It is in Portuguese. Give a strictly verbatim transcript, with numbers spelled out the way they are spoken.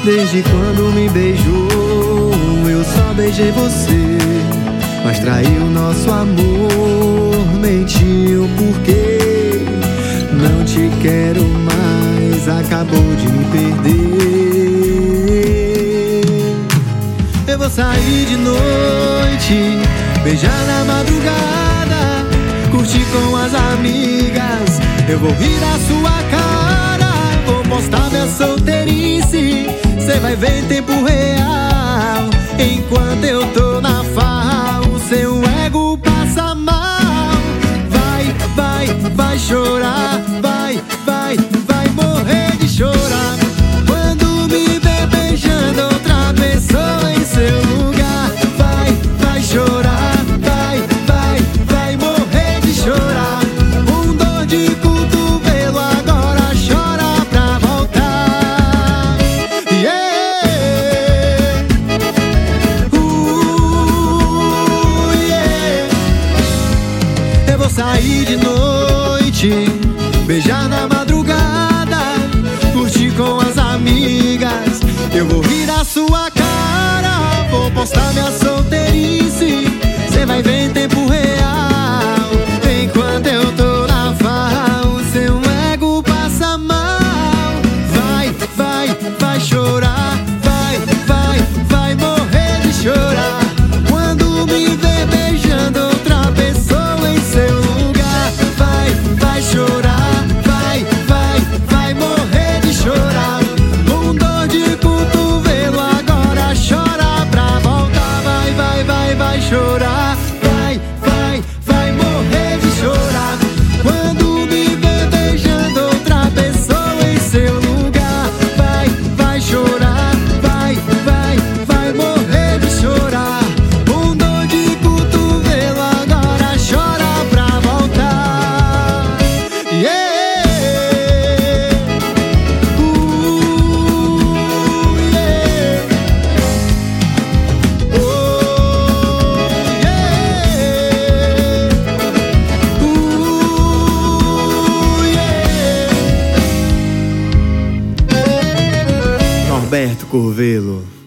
Desde quando me beijou, eu só beijei você, mas traiu nosso amor, mentiu porque não te quero mais, acabou de me perder. Eu vou sair de noite, beijar na madrugada, curtir com as amigas, eu vou rir da sua cara, vou postar minha solteirice, cê vai ver em tempo real. Enquanto eu tô na farra, o seu ego passa mal. Vai, vai, vai chorar, vai, vai, vai morrer de chorar quando me ver beijando outra pessoa em seu lugar. Vai, vai chorar, vai, vai, vai morrer de chorar. Um dor de cotovelo agora chora pra voltar. Yeah! Sair de noite, beijar na madrugada, curtir com as amigas, eu vou rir da sua cara, vou postar minha solteirice, cê vai ver em tempo real. Enquanto eu tô na farra, o seu ego passa mal. Vai, vai, vai chorar, vai, vai, vai morrer de chorar quando me ver beijando outra pessoa em seu chorar, vai, vai, vai morrer de chorar. Com dor de cotovelo agora chora pra voltar. Vai, vai, vai, vai chorar, vai, vai, vai morrer de chorar quando me ver beijando outra pessoa em seu lugar. Vai, vai chorar, vai, vai, vai morrer de chorar. Com dor de cotovelo agora chora pra voltar. Yeah! Norberto Curvelo.